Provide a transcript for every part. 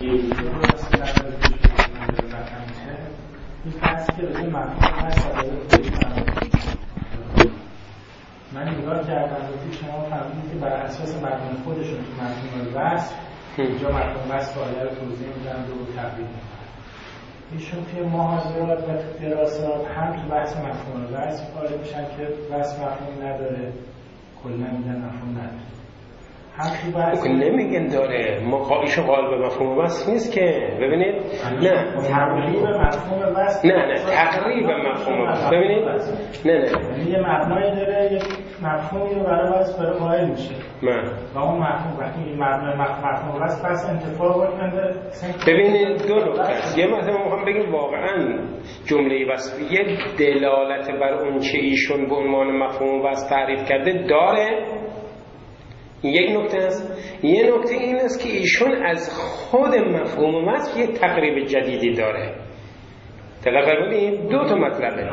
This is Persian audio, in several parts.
من نگاه کردم و شما فهمیدید که بر اساس مفهوم خودشون تو مفهوم وصف اینجا مفهوم وصف آیه رو توضیح میدن و تقریب میکنن. ایشون توی محاضرات و تو دراسات هم تو بحث مفهوم وصف قائل میشن که وصف مفهوم نداره، کلا میگن مفهوم نداره. نمیگن داره، ایشون قائل به مفهوم وصف نیست که ببینید. نه تقریب مفهوم وصف، نه تقریب مفهوم وصف. ببینید نه یه مبنایی داره، یک مفهومی رو برای وصف برای قائل میشه و اون مفهوم وقتی مبنای مفهوم وصف پس انتفاع کنه. ببینید دو نکته. یه مثلا میخوام بگیم واقعا جمله وصفیه دلالت بر اون چه ایشون به عنوان مفهوم وصف تعریف کرده داره. یک نکته است. یه نکته این است که ایشون از خود مفهوم وصف یک تقریب جدیدی داره. دقیقاً ببینید دو تا مطلبه.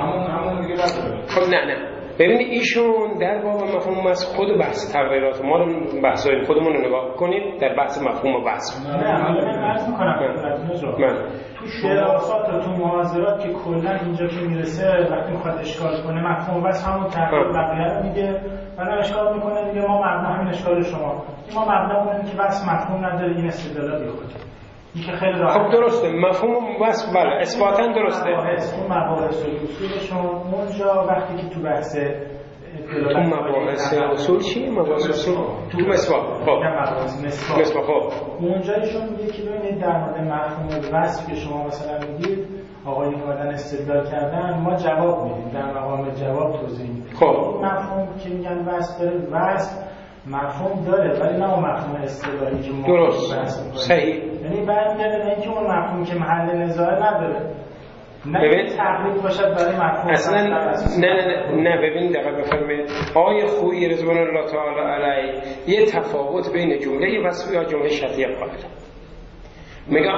خب نه ببینید ایشون در باب مفهوم وصف خود بحث تقریرات ما رو بحث‌های خودمون رو نگاه کنید در بحث مفهوم وصف. من عرض می‌کنم تو دراسات و تو محاضرات که کلا اینجا که میرسه وقتی میخواد اشکال کنه مفهوم وصف همون تقریب بقیه رو میگه، بعد اشکال میکنه دیگه ما مبنا همین اشکال شما ما مبنا کنیم که وصف مفهوم نداره، این استدلال بیخود این که خیلی راحت. خب درسته مفهوم وصف بله اثباتاً درسته. اون مباحث اصولشون اونجا وقتی که تو بحث تو مباحث اصول چیه؟ مباحث اصول تو مسواق. خب مسواق خب اونجایشون میگه که ببینید در مورد مفهوم وصف که شما مثلا میگید آقای اومدن استدلال کردن ما جواب میدیم، در مقام جواب توضیح میدیم. خب مفهوم که میگن وصف داره، وصف مفهوم داره ولی نه اون مفهوم اصطلاحی که ما درست صحیح، یعنی برمیگرده به اینکه اون مفهوم که محل نزاع نداره نه تقریب باشد برای مفهوم اصلا نه ببین دقیق بفرمایید آیه خویی رضوان الله تعالی علیه یه تفاوت بین جمله وصفی و جمله شرطیه قائل میگم.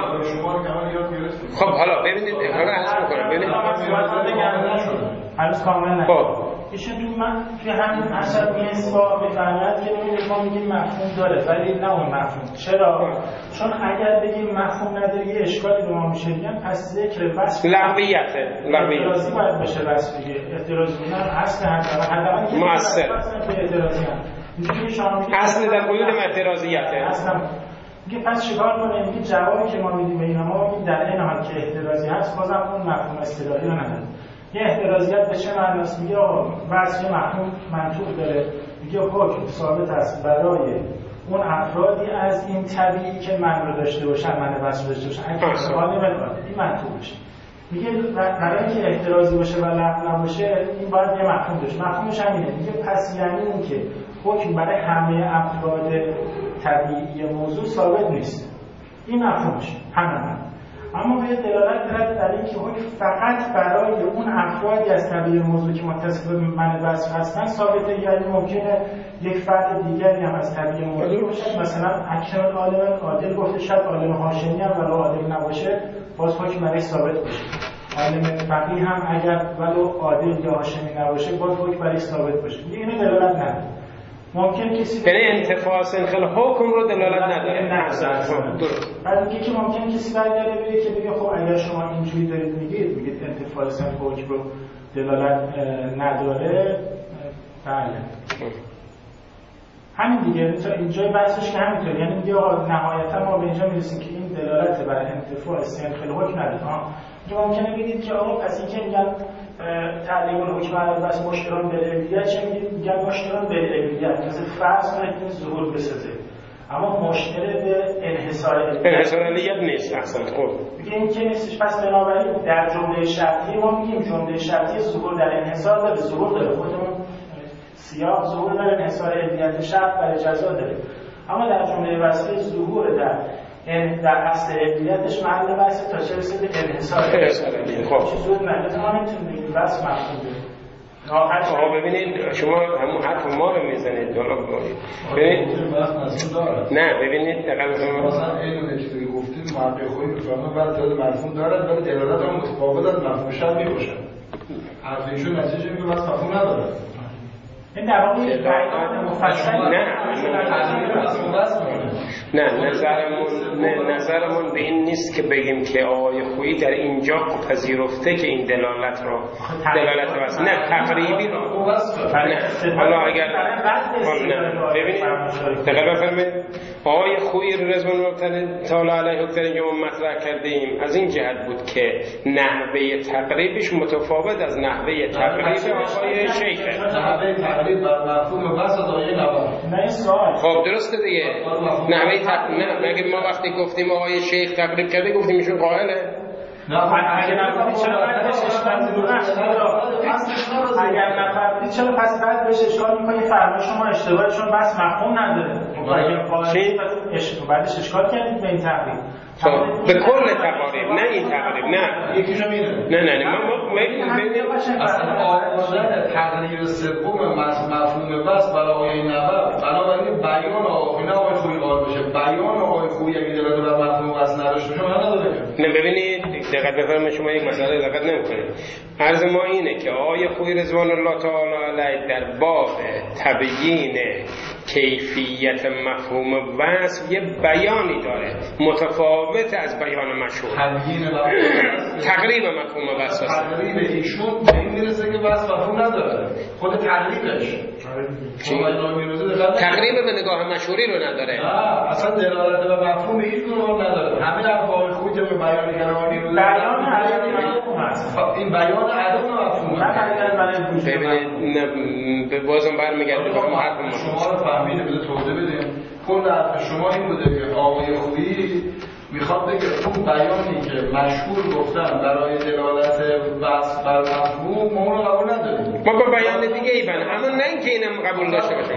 خب حالا ببینید حالا عرض میکنم ببینید هنوز کامل نشد. ایشون توی همین اثر میسوا میفرماید که ما میگیم مفهوم داره ولی نه اون مفهوم. چرا؟ چون اگر بگیم مفهوم نداره یه اشکالی به ما میشه، میگن پس ذکر وصف لغویته، اعتراضی باید بشه وصف دیگه. اعتراضی بودن اصل حداقل که مؤثر اعتراضی هم اصل در قیود اعتراضیته اصلا میگه پس چیکار کنه؟ میگه جوابی که ما میدیم به اینا ما میگیم در این حال که اعتراضی هست بازم اون مفهوم اصطلاحی رو نداره. یه اعتراضیت به چه معناست؟ میگه وصف مفهوم منطوق داره، میگه حکم ثابت است برای اون افرادی از این طبیعی که من رو داشته باشن، من وصف داشته باشن، اگه سوال نمیاد این منطوق بشه. میگه برای اینکه اعتراضی باشه و لغو نباشه این باید یه مفهوم داشته. مفهومش همینه. میگه پس یعنی این که حکم برای همه افراد طبیعی موضوع ثابت نیست. این مفهومش همین. اما به دلالت دارد در اینکه حکم فقط برای اون افرادی از طبیعی موضوع که متصف به من وصف هستن ثابته. یعنی ممکنه یک فرد دیگری هم از طبیعی موضوع باشه، مثلا اکرم عالم عادل گفته شاید عالم هاشمی هم ولو عادل نباشه باز حکم برای ثابت باشه. عالم فقیه هم اگر ولو عادل یا هاشمی نباشه باز حکم برای ثابت باشه. اینو دلالت نداره. ممکن کسی یعنی انتفاع سنخل حکم رو دلالت نداره. درست. بعد میگه که ممکن کسی برگرده بگه که بگه خب اگر شما اینجوری دارید میگید انتفاع سنخل حکم رو دلالت نداره، بله همین دیگه. اینجای بحثش که همینطور، یعنی میگه آقا نهایتا ما به اینجا میرسیم که این دلالت بر انتفاع سنخل حکم نداره. میگه ممکنه بگید که آقا پس اینکه میگن تعلیم الحکم علی بس مشتران به علمیت چه میگن؟ مشتران به علمیت مثل فرض کنید که ظهور بسازه، اما مشتر به انحصار علیت نیست. احسن. خب میگه این که نیستش. پس بنابراین در جمله شرطی ما میگیم جمله شرطی ظهور در انحصار داره، ظهور داره، خودمون سیاق ظهور در انحصار علمیت شرط برای جزا داره. اما در جمله وصفی ظهور در اصل علمیتش محل بحث تا چه رسه به انحصار علمیت. خب چیزی نداره ما نمیتونیم بگیم وصف مفهوم داره. آقا ببینید شما همون حرف ما رو میزنید دولا بگید. ببینید نه ببینید دقیقاً مثلا اینو چیزی گفتید معقول خوبی بفهمه بعد داده مفهوم دارد ولی دلالت هم متفاوت از مفهوم شرط میباشه. حرف ایشون نتیجه میگه واسه مفهوم نداره. این در واقع بیان مفصل نه نظرمون به این نیست که بگیم که آقای خویی در اینجا پذیرفته که این دلالت واسه نه تقریبی رو حالا اگر ببینید دقیقا بفرمایید آقای خویی رضوان الله تعالی علیه در اینجا ما مطرح کردیم از این جهت بود که نحوه تقریبش متفاوت از نحوه تقریب آقای شیخه. نحوه تقریب بر مفهوم بس آقای نواب خب درسته دیگه. نحوه تقریب نه مگه ما وقتی گفتیم آقای شیخ تقریب کرده گفتیم ایشون قائله؟ اگر نفردی چرا پس بعد بهش اشکال میکنی فرما شما اشتباهی چون بس مفهوم نداره. بعدش اشکال کردید به این تقریب به کل تقریب نه این تقریب نه یکیشو میره نه ما اصلا آوردن تقریب سوم مفهوم بس برای نواب بنابراین بیان آقای خویی قائل بشه بیان آقای خویی اگه دلالت بر مفهوم بس نداشته باشه من نداره. نه ببینید دقت بفرمایید شما یک مسئله دقت نمی‌کنید. عرض ما اینه که آقای خویی رضوان الله تعالی علیه در باب تبیین کیفیت مفهوم وصف یه بیانی داره متفاوت از بیان مشهور. تقریب مفهوم وصف تقریب ایشون به این میرسه که وصف مفهوم نداره خود تقریبش تقریب به نگاه مشهوری رو نداره. نه اصلا دلالت به مفهوم هیچ گونه نداره. همین افعال خوبی که به بیان کلماتی رو بیان عدم مفهوم است. این بیان عدم مفهومه. ببینید بازم برمیگرده به اون حرف ما. شما رو فهمیده بده توضیح بدیم. کل حرف شما این بوده که آقای خویی میخواد بگه اون بیانی که مشهور گفتن برای دلالت وصف بر مفهوم ما اون رو قبول نداریم. ما با بیان دیگه ای بنه اما نه اینکه اینم قبول داشته باشیم.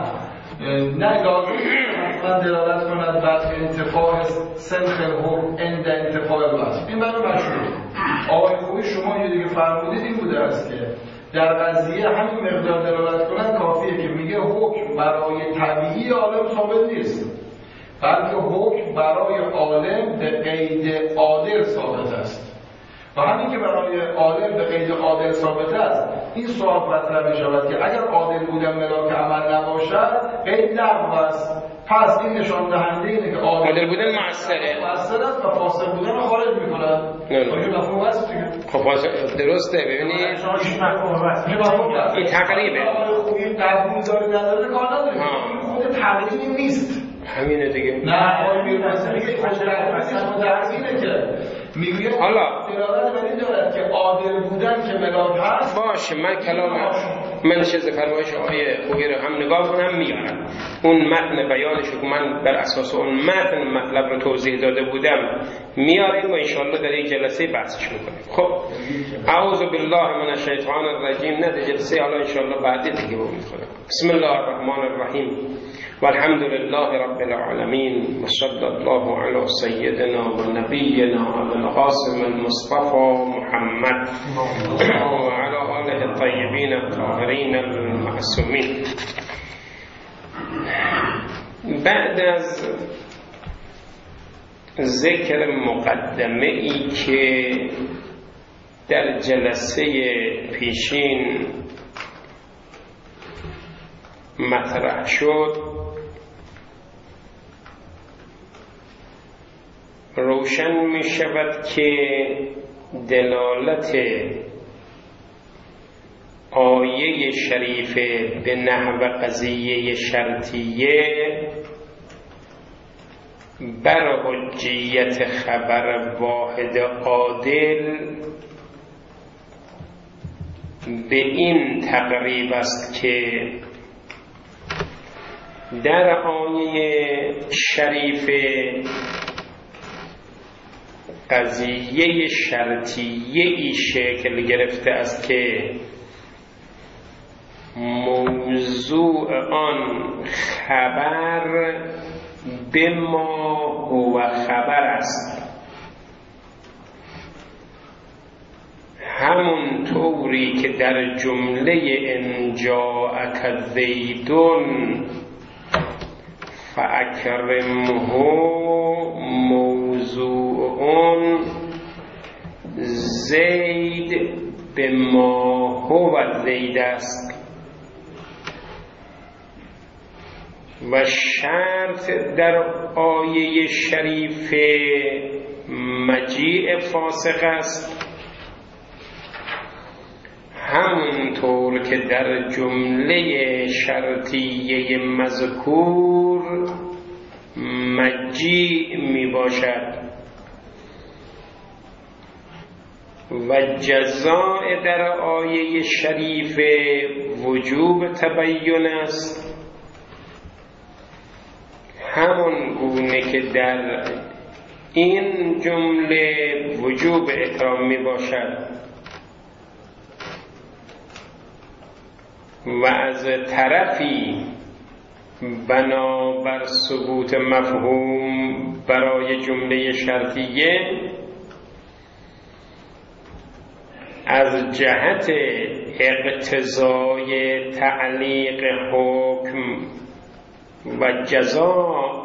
نه لازم اصلا دلالت کند بر انتفاع سنخ الحکم عند انتفاع الوصف. این برای مشهوره. آقای خویی شما یه دیگه فرمودید این بوده است که در قضیه همین مقدار دلالت کنن کافیه که میگه حکم برای طبیعی عالم ثابت نیست بلکه حکم برای عالم به قید عادل ثابت است و همین که برای عالم به قید عادل ثابت است این سوال مطرح می شود که اگر عادل بودن ملاک عمل نباشد قید لغو است. پس این نشان دهنده اینه که عادل بودن مؤثره است و فاسق بودن رو خارج می‌کند. آیا مفهوم است دیگه؟ خب درسته. ببینید این تقریبه خوبی قبول داره نداره کار نداره. این خود تقریبی نیست. همینه دیگه. نه آقای میرمنصر میگه اینه که میگه حالا دلالت بر این دارد که عادل بودن که ملاک هست. باشه من من چیز فرمایش آقای خویی رو هم نگاه کنم میارم. اون متن بیانش که من بر اساس اون متن مطلب رو توضیح داده بودم میاریم و انشاءالله در یک جلسه بحثش میکنیم. خب اعوذ بالله من الشیطان الرجیم. نه جلسه حالا انشاءالله بعدی دیگه میخونم. بسم الله الرحمن الرحیم والحمد لله رب العالمين وصلى الله على سيدنا ونبينا أبي القاسم المصطفى محمد وعلى آله الطيبين الطاهرين المعصومين. بعد از ذکر مقدمه ای که در جلسه پیشین مطرح شد روشن می شود که دلالت آیه شریفه به نحو قضیه شرطیه بر حجیت خبر واحد عادل به این تقریب است که در آیه شریفه قضیه شرطیه ای شکل گرفته است که موضوع آن خبر به ما هو خبر است، همون طوری که در جمله ان جاءک زیدون فاکرمه موضوع زید به ما هو زید است و شرط در آیه شریف مجیء فاسق است، همونطور که در جمله شرطیه مذکور مجیء می باشد. و جزاء در آیه شریف وجوب تبین است، همون گونه که در این جمله وجوب احرام می باشد. و از طرفی بنابر ثبوت مفهوم برای جمله شرطیه از جهت اقتضای تعلیق حکم و جزا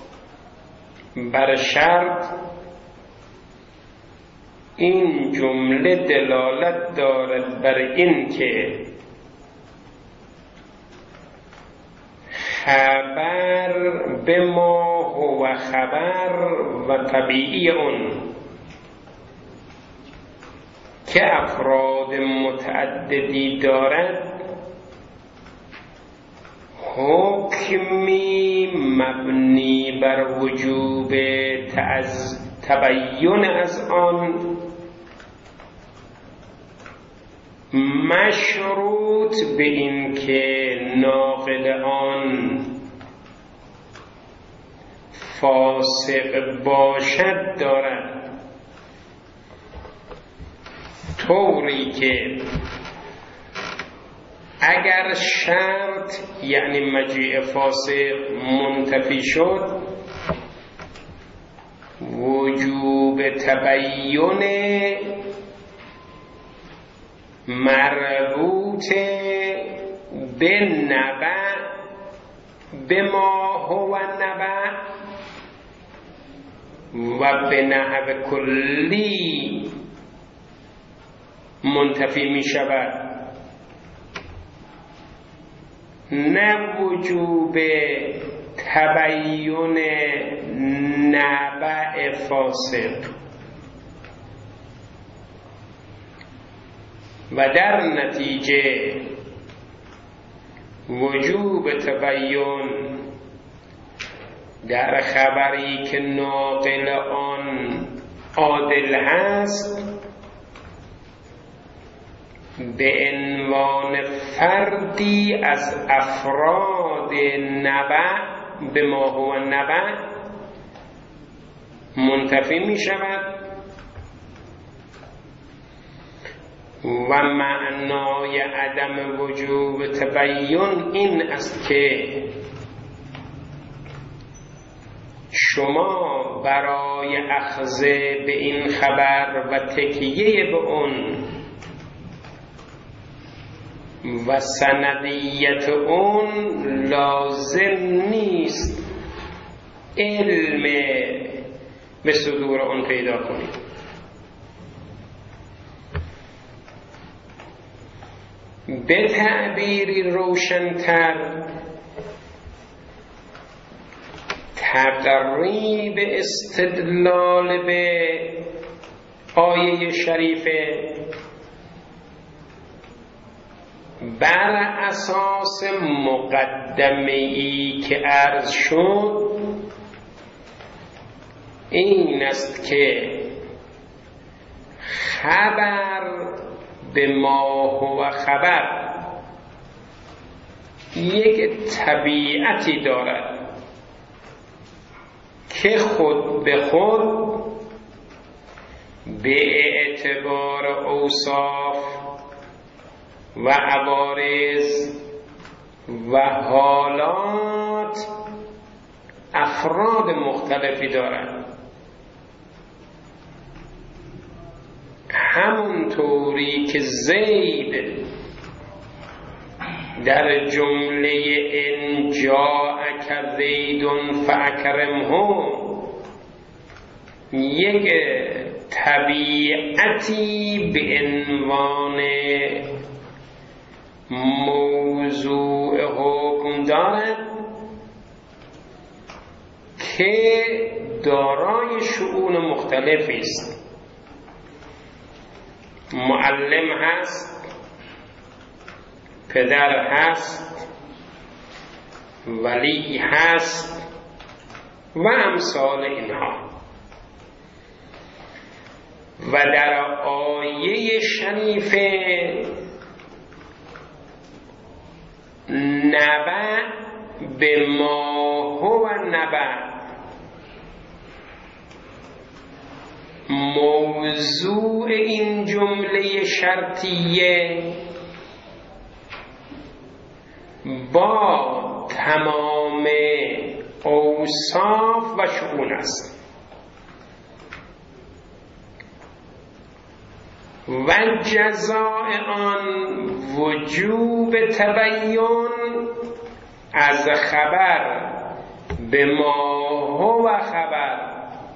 بر شرط، این جمله دلالت دارد بر این که خبر به ما هو خبر و طبیعی اون که افراد متعددی دارد، حکمی مبنی بر وجوب تبین از آن مشروط به این که ناقل آن فاسق باشد دارد، طوری که اگر شرط یعنی مجیء فاسق منتفی شد، وجوب تبین مربوط به نبع به ما هو نبع و به نحو کلی منتفی می شود، نه وجوب تبین نبع فاسق. و در نتیجه وجوب تبین در خبری که ناقل آن عادل هست به عنوان فردی از افراد نبع به ما هو نبع منتفی می شود. و معنای عدم وجوب تبین این است که شما برای اخذ به این خبر و تکیه به اون و سندیت اون لازم نیست علم به صدور اون پیدا کنید. به تعبیری روشن‌تر، تقریب استدلال به آیه شریفه بر اساس مقدمه‌ای که عرض شد این است که خبر به ما هو خبر یک طبیعتی دارد که خود به خود به اعتبار اوصاف و عوارض و حالات افراد مختلفی دارد. همونطوری که زید در جمله ان جاءک زید فاکرمه یک طبیعتی به عنوان موضوع حکم دارد، که دارای شؤون مختلفی است. معلم هست، پدر هست، ولی هست و امثال اینها. و در آیه شریفه نبأ به ما هو نبأ موضوع این جمله شرطیه با تمام اوصاف و شؤون است و جزاء آن وجوب تبیین از خبر به ما هو خبر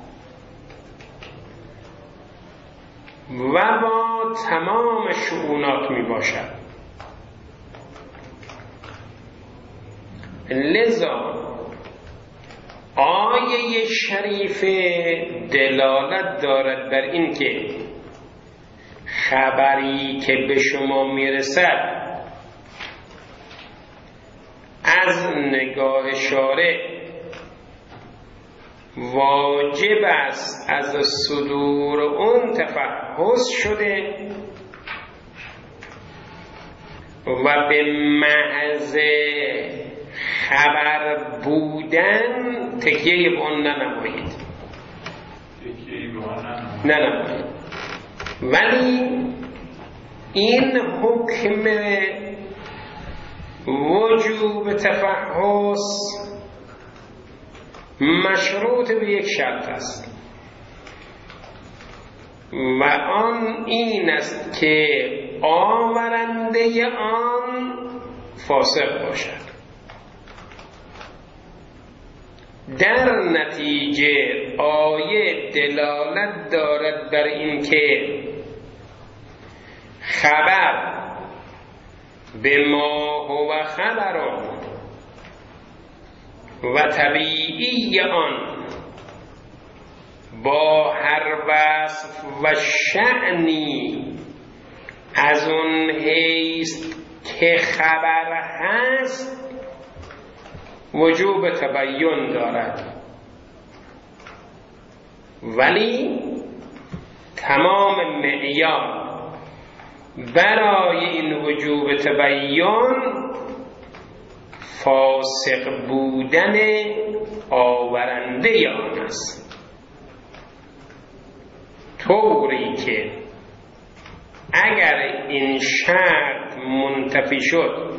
و با تمام شؤونات می باشد. لذا آیه شریفه دلالت دارد بر این که خبری که به شما میرسد از نگاه شارع واجب است از صدور اون تفحص شده و به محض خبر بودن تکیه به اون ننمایید. ولی این حکم وجوب تفحص مشروط به یک شرط است و آن این است که آورنده آن فاسق باشد. در نتیجه آیه دلالت دارد بر این که خبر به ما هو خبرون و طبیعی آن با هر وصف و شأنی از اون حیث که خبر هست وجوب تبیین دارد، ولی تمام معیار برای این وجوب تبیین فاسق بودن آورنده آن است، طوری که اگر این شرط منتفی شد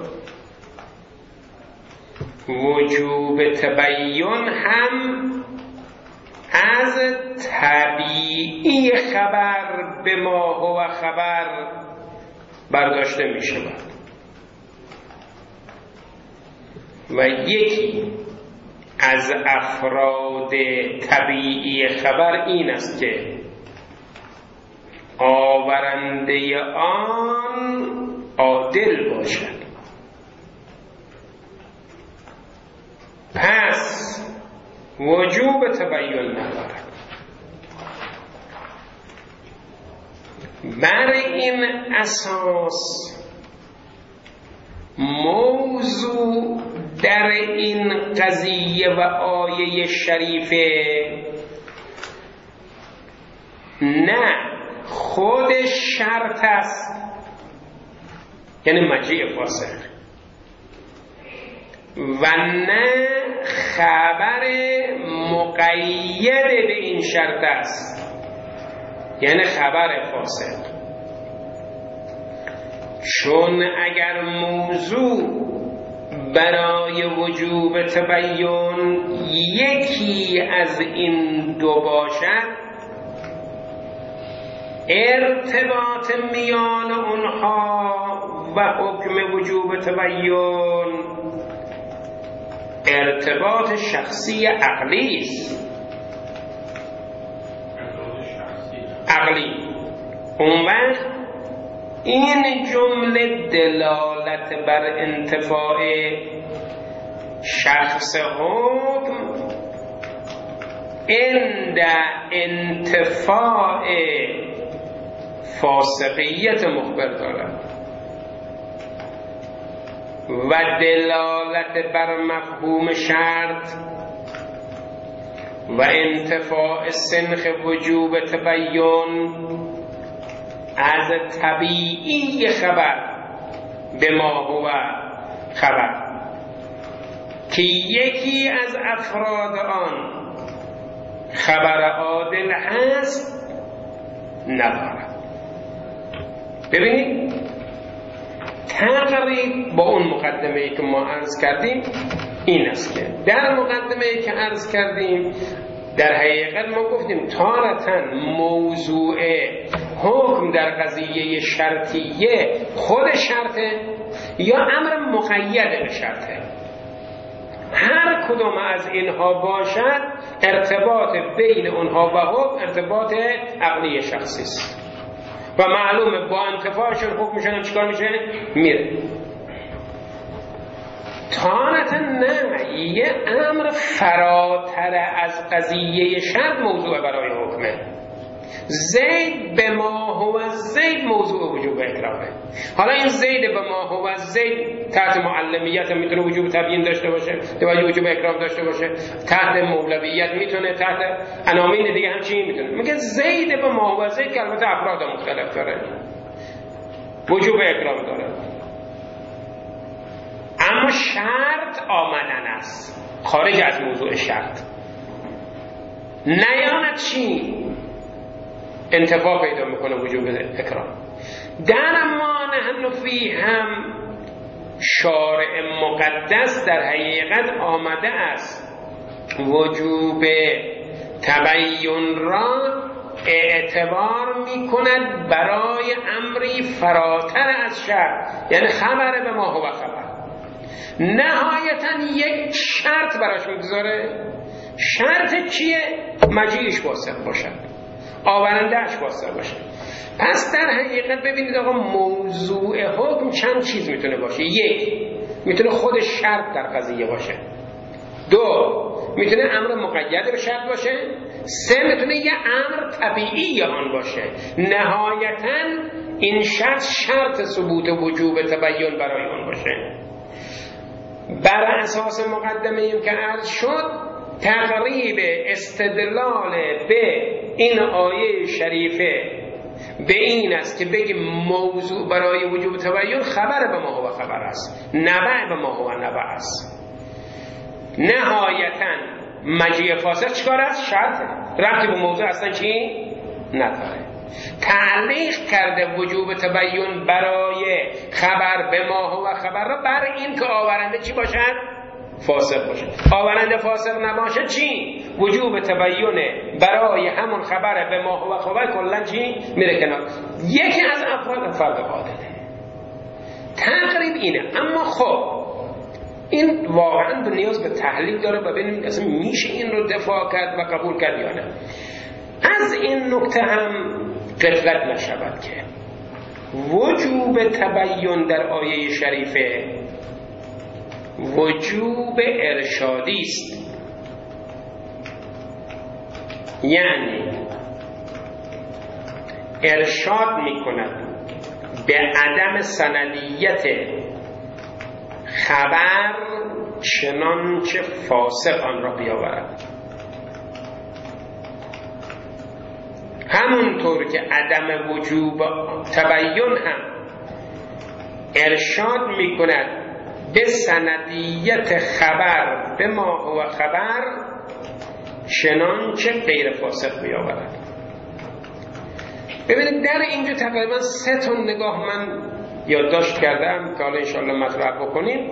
وجوب تبیین هم از طبیعی خبر به ما هو خبر برداشته می شود و یکی از افراد طبیعی خبر این است که آورنده آن عادل باشد. پس وجوب تبیین ندارد. بر این اساس موضوع در این قضیه و آیه شریفه نه خود شرط است، یعنی مجیء فاسق، و نه خبر مقید به این شرط است، یعنی خبر فاسق. چون اگر موضوع برای وجوب تبیین یکی از این دو باشد، ارتباط میان اونها و حکم وجوب تبیین ارتباط شخصی عقلی است. عقلی. اون وقت این جمله دلالت بر انتفاع شخص حکم عند انتفاع فاسقیت مخبر دارد و دلالت بر مفهوم شرط و انتفاع سنخ وجوب تبین از طبیعی خبر به ما هو خبر که یکی از افراد آن خبر عادل هست ندارد. ببینید تقریب با اون مقدمه‌ای که ما عرض کردیم این است که در مقدمه‌ای که عرض کردیم در حقیقت ما گفتیم تارتاً موضوع حکم در قضیه شرطیه خود شرطه یا امر مقید به شرطه. هر کدوم از اینها باشد ارتباط بین اونها و حکم ارتباط عقلی شخصی است و معلومه با انتفاعشون حکمشون چیکار میشه؟ میره. تارتاً نه، یه امر فراتر از قضیه شرط موضوع برای حکمه. زید به ما هو زید موضوع وجوب اکرامه. حالا این زید به ما هو زید تحت معلمیت میتونه وجوب تبیین داشته باشه، توجه وجوب اکرام داشته باشه، تحت مولویت میتونه، تحت عناوین دیگه همچین میتونه. میگه زید به ما هو زید که البته افراد مختلف داره وجوب اکرام داره، اما شرط آمدن است خارج از موضوع شرط. نیامد چی؟ انتفاع پیدا میکنه وجوب اکرام. در ما نحن فی هم شارع مقدس در حقیقت آمده است وجوب تبین را اعتبار میکند برای امری فراتر از شرط، یعنی خبر به ما هو خبر. نهایتا یک شرط براش میگذاره. شرط چیه؟ مجیئش واسق باشد، آورندهش واسق باشه. پس در حقیقت ببینید آقا موضوع حکم چند چیز میتونه باشه. یک، میتونه خود شرط در قضیه باشه. دو، میتونه امر مقید به شرط باشه. سه، میتونه یه امر طبیعی آن باشه. نهایتا این شرط ثبوت وجوب تبین برای اون باشه. بر اساس مقدمه ایم که عرض شد تقریب استدلال به این آیه شریفه به این است که بگیم موضوع برای وجوب تبین خبر به ما هو خبر است، نبع به ما هو نبع است. نهایتا مجیء فاسق چیکار است؟ شرط. ربطی به موضوع اصلا چی نداره. تعلیق کرده وجوب تبین برای خبر به ما هو خبر را بر این که آورنده چی باشد؟ فاسق باشه. آورنده فاسق نباشه چی؟ وجوب تبین برای همون خبر به ما هو خبر کلا چی؟ میره کنار. یکی از افراد فرد عادله. تقریب اینه. اما خب این واقعا به نیاز به تحلیل داره و ببینیم اصلا میشه این رو دفاع کرد و قبول کرد یا نه. از این نکته هم غفلت نشود که وجوب تبین در آیه شریفه وجوب ارشادی است. یعنی ارشاد میکند به عدم سندیت خبر چنانچه فاسق آن را بیاورد. همونطور که عدم وجوب تبین هم ارشاد میکند به سندیت خبر به ما هو خبر چنانچه غیر فاسق بیاورد. ببینید در اینجا تقریبا 3 تا نگاه من یادداشت کردم که حالا انشاءالله مطرح بکنیم.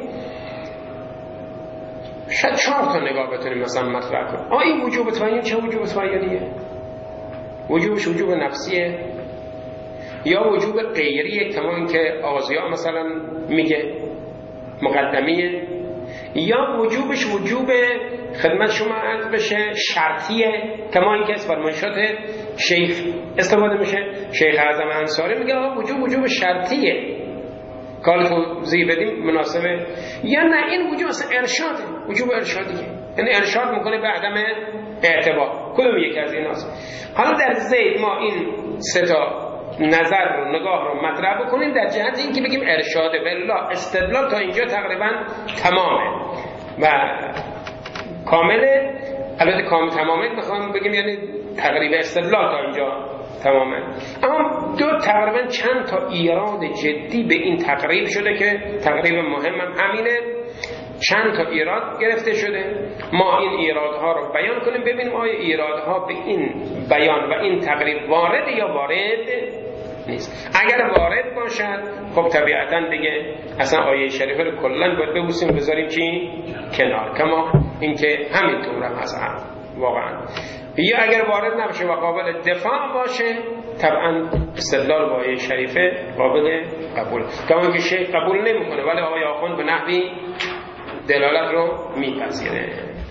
شاید 4 تا نگاه بتونیم مثلا مطرح کنیم. این وجوب تبین چه وجوب تبینیه؟ وجوبش وجوب نفسیه یا وجوب غیریه کما اینکه آغازی‌ها مثلا میگه مقدمیه، یا وجوبش وجوب خدمت شما عرض بشه شرطیه کما اینکه از فرمایشات شیخ استفاده میشه. شیخ اعظم انصاری میگه وجوب شرطیه کار توضیح بدیم مناسبه، یا نه این وجوب اصلا ارشاده، وجوب ارشادیه، یعنی ارشاد میکنه به عدم اعتبار. کدوم یک از ایناست؟ حالا در زید ما این سه تا نظر رو نگاه رو مطرح بکنیم در جهت اینکه بگیم ارشاد بالله استدلال تا اینجا تقریبا تمامه و کامله. البته کامل تمامه میخوام بگیم یعنی تقریبا استدلال تا اینجا تمامه، اما تقریبا چند تا ایراد جدی به این تقریب شده که تقریب مهمم همینه. چند تا ایراد گرفته شده، ما این ایرادها رو بیان کنیم ببینیم آیا ایرادها به این بیان و این تقریب وارد یا وارد نیست. اگر وارد باشد خب طبیعتاً دیگه اصلا آیه شریفه رو کلاً باید ببوسیم بذاریم چی کنار، کما اینکه همینطور هم هست واقعا. یا اگر وارد نباشه و قابل دفاع باشه طبعا استدلال با آیه شریفه قابل قبول، کما اینکه شیخ قبول نمیکنه ولی آقای آخوند به نحوی دلالت رو میپذیره.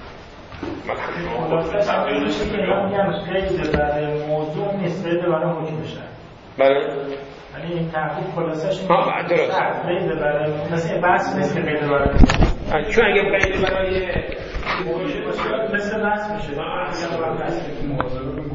موضوع نیست برای حکم بشه. بله یعنی این تحقیق خلاصش درست مثل بحث نیست که قید برای چون اگه قید برای مثل بحث میشه